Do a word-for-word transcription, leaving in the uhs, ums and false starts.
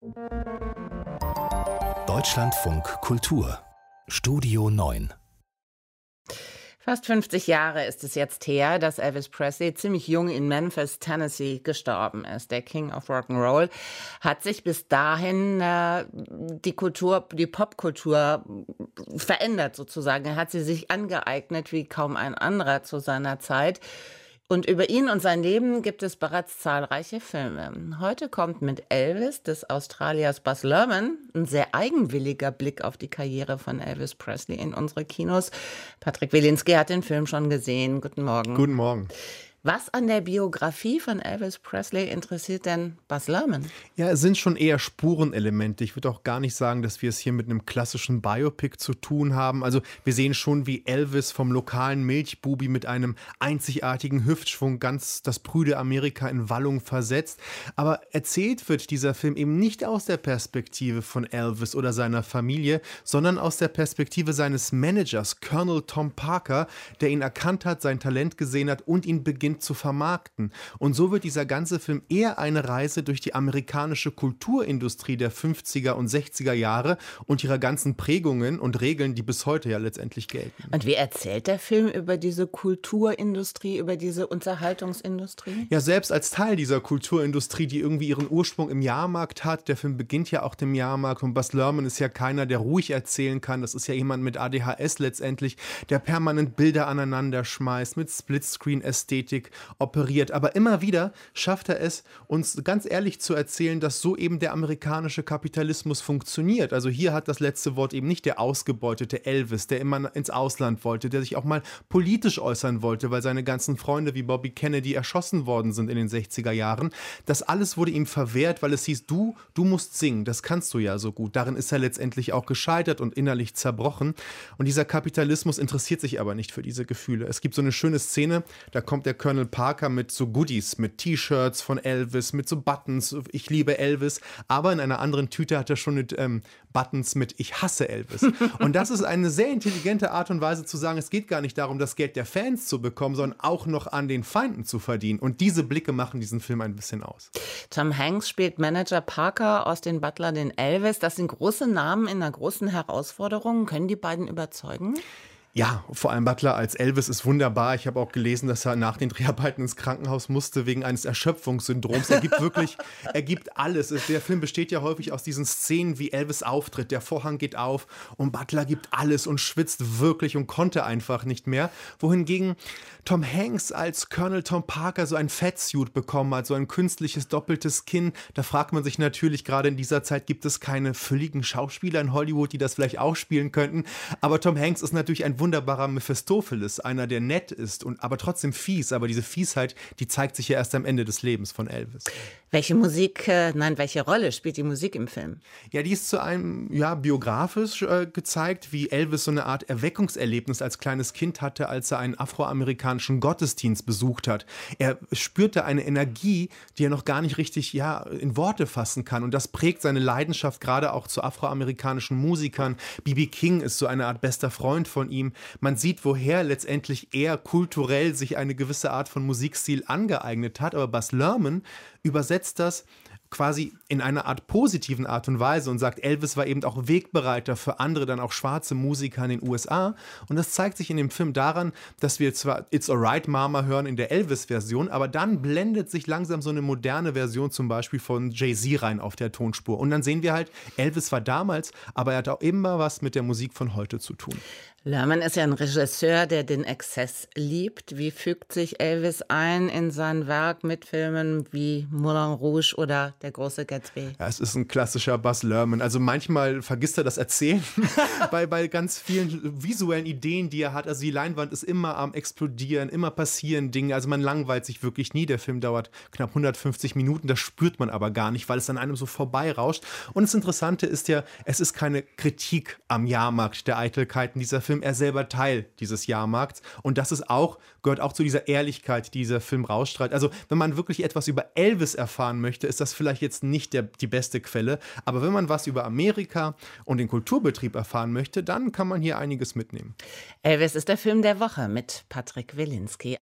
Deutschlandfunk Kultur Studio neun. Fast fünfzig Jahre ist es jetzt her, dass Elvis Presley ziemlich jung in Memphis, Tennessee gestorben ist. Der King of Rock'n'Roll hat sich bis dahin äh, die Kultur, die Popkultur verändert sozusagen. Er hat sie sich angeeignet wie kaum ein anderer zu seiner Zeit. Und über ihn und sein Leben gibt es bereits zahlreiche Filme. Heute kommt mit Elvis des Australiers Baz Luhrmann ein sehr eigenwilliger Blick auf die Karriere von Elvis Presley in unsere Kinos. Patrick Wilinski hat den Film schon gesehen. Guten Morgen. Guten Morgen. Was an der Biografie von Elvis Presley interessiert denn Baz Luhrmann? Ja, es sind schon eher Spurenelemente. Ich würde auch gar nicht sagen, dass wir es hier mit einem klassischen Biopic zu tun haben. Also wir sehen schon, wie Elvis vom lokalen Milchbubi mit einem einzigartigen Hüftschwung ganz das prüde Amerika in Wallung versetzt. Aber erzählt wird dieser Film eben nicht aus der Perspektive von Elvis oder seiner Familie, sondern aus der Perspektive seines Managers, Colonel Tom Parker, der ihn erkannt hat, sein Talent gesehen hat und ihn beginnt zu vermarkten. Und so wird dieser ganze Film eher eine Reise durch die amerikanische Kulturindustrie der fünfziger und sechziger Jahre und ihrer ganzen Prägungen und Regeln, die bis heute ja letztendlich gelten. Und wie erzählt der Film über diese Kulturindustrie, über diese Unterhaltungsindustrie? Ja, selbst als Teil dieser Kulturindustrie, die irgendwie ihren Ursprung im Jahrmarkt hat. Der Film beginnt ja auch dem Jahrmarkt und Baz Luhrmann ist ja keiner, der ruhig erzählen kann. Das ist ja jemand mit A D H S letztendlich, der permanent Bilder aneinander schmeißt, mit Splitscreen-Ästhetik operiert. Aber immer wieder schafft er es, uns ganz ehrlich zu erzählen, dass so eben der amerikanische Kapitalismus funktioniert. Also hier hat das letzte Wort eben nicht der ausgebeutete Elvis, der immer ins Ausland wollte, der sich auch mal politisch äußern wollte, weil seine ganzen Freunde wie Bobby Kennedy erschossen worden sind in den sechziger Jahren. Das alles wurde ihm verwehrt, weil es hieß, du, du musst singen, das kannst du ja so gut. Darin ist er letztendlich auch gescheitert und innerlich zerbrochen. Und dieser Kapitalismus interessiert sich aber nicht für diese Gefühle. Es gibt so eine schöne Szene, da kommt der Colonel Parker mit so Goodies, mit T-Shirts von Elvis, mit so Buttons, ich liebe Elvis, aber in einer anderen Tüte hat er schon mit ähm, Buttons mit ich hasse Elvis. Und das ist eine sehr intelligente Art und Weise zu sagen, es geht gar nicht darum, das Geld der Fans zu bekommen, sondern auch noch an den Feinden zu verdienen. Und diese Blicke machen diesen Film ein bisschen aus. Tom Hanks spielt Manager Parker, Austin Butler den Elvis. Das sind große Namen in einer großen Herausforderung. Können die beiden überzeugen? Ja, vor allem Butler als Elvis ist wunderbar. Ich habe auch gelesen, dass er nach den Dreharbeiten ins Krankenhaus musste wegen eines Erschöpfungssyndroms. Er gibt wirklich, er gibt alles. Der Film besteht ja häufig aus diesen Szenen, wie Elvis auftritt. Der Vorhang geht auf und Butler gibt alles und schwitzt wirklich und konnte einfach nicht mehr. Wohingegen Tom Hanks als Colonel Tom Parker so ein Fatsuit bekommen hat, so ein künstliches doppeltes Kinn. Da fragt man sich natürlich, gerade in dieser Zeit gibt es keine fülligen Schauspieler in Hollywood, die das vielleicht auch spielen könnten. Aber Tom Hanks ist natürlich ein wunderbarer Mephistopheles, einer, der nett ist, und aber trotzdem fies. Aber diese Fiesheit, die zeigt sich ja erst am Ende des Lebens von Elvis. Welche Musik, äh, nein, welche Rolle spielt die Musik im Film? Ja, die ist zu einem, ja, biografisch äh, gezeigt, wie Elvis so eine Art Erweckungserlebnis als kleines Kind hatte, als er einen afroamerikanischen Gottesdienst besucht hat. Er spürte eine Energie, die er noch gar nicht richtig, ja, in Worte fassen kann. Und das prägt seine Leidenschaft gerade auch zu afroamerikanischen Musikern. B B King ist so eine Art bester Freund von ihm. Man sieht, woher letztendlich er kulturell sich eine gewisse Art von Musikstil angeeignet hat. Aber Baz Luhrmann übersetzt das quasi in einer Art positiven Art und Weise und sagt, Elvis war eben auch Wegbereiter für andere, dann auch schwarze Musiker in den U S A. Und das zeigt sich in dem Film daran, dass wir zwar It's Alright Mama hören in der Elvis-Version, aber dann blendet sich langsam so eine moderne Version zum Beispiel von Jay-Z rein auf der Tonspur. Und dann sehen wir halt, Elvis war damals, aber er hat auch immer was mit der Musik von heute zu tun. Luhrmann ist ja ein Regisseur, der den Exzess liebt. Wie fügt sich Elvis ein in sein Werk mit Filmen wie Moulin Rouge oder Der große Gatsby? Ja, es ist ein klassischer Baz Luhrmann. Also manchmal vergisst er das Erzählen bei, bei ganz vielen visuellen Ideen, die er hat. Also die Leinwand ist immer am Explodieren, immer passieren Dinge. Also man langweilt sich wirklich nie. Der Film dauert knapp hundertfünfzig Minuten. Das spürt man aber gar nicht, weil es an einem so vorbeirauscht. Und das Interessante ist ja, es ist keine Kritik am Jahrmarkt der Eitelkeiten. Dieser Film Film er selber Teil dieses Jahrmarkts. Und das ist auch, gehört auch zu dieser Ehrlichkeit, die dieser Film rausstrahlt. Also wenn man wirklich etwas über Elvis erfahren möchte, ist das vielleicht jetzt nicht der, die beste Quelle. Aber wenn man was über Amerika und den Kulturbetrieb erfahren möchte, dann kann man hier einiges mitnehmen. Elvis ist der Film der Woche mit Patrick Wilinski.